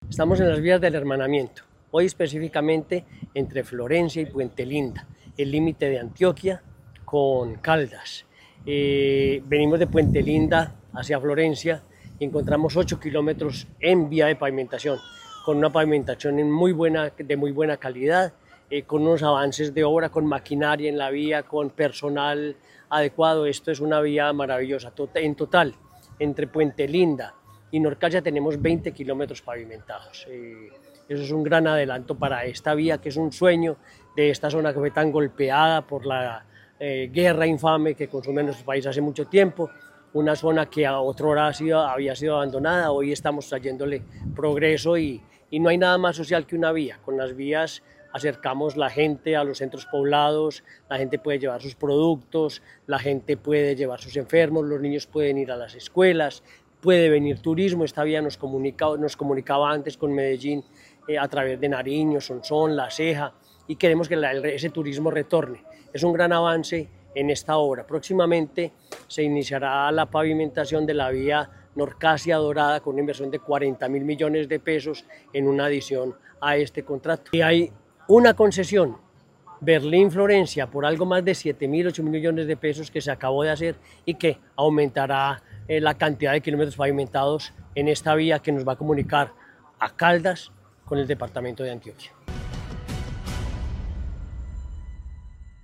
Estamos en las vías del hermanamiento, hoy específicamente entre Florencia y Puente Linda, el límite de Antioquia con Caldas. Venimos de Puente Linda hacia Florencia y encontramos 8 kilómetros en vía de pavimentación, con una pavimentación de muy buena calidad, con unos avances de obra, con maquinaria en la vía, con personal adecuado. Esto es una vía maravillosa. En total, entre Puente Linda y Norcasia tenemos 20 kilómetros pavimentados. Eso es un gran adelanto para esta vía, que es un sueño de esta zona que fue tan golpeada por la guerra infame que consume nuestro país hace mucho tiempo, una zona que a otrora había sido abandonada. Hoy estamos trayéndole progreso y no hay nada más social que una vía. Con las vías acercamos la gente a los centros poblados, la gente puede llevar sus productos, la gente puede llevar sus enfermos, los niños pueden ir a las escuelas, puede venir turismo. Esta vía nos comunicaba antes con Medellín a través de Nariño, Sonsón, La Ceja, y queremos que ese turismo retorne. Es un gran avance en esta obra. Próximamente se iniciará la pavimentación de la vía Norcasia Dorada con una inversión de 40.000 millones de pesos en una adición a este contrato. Y hay una concesión Berlín-Florencia por algo más de 7.000, 8.000 millones de pesos que se acabó de hacer y que aumentará la cantidad de kilómetros pavimentados en esta vía que nos va a comunicar a Caldas con el departamento de Antioquia.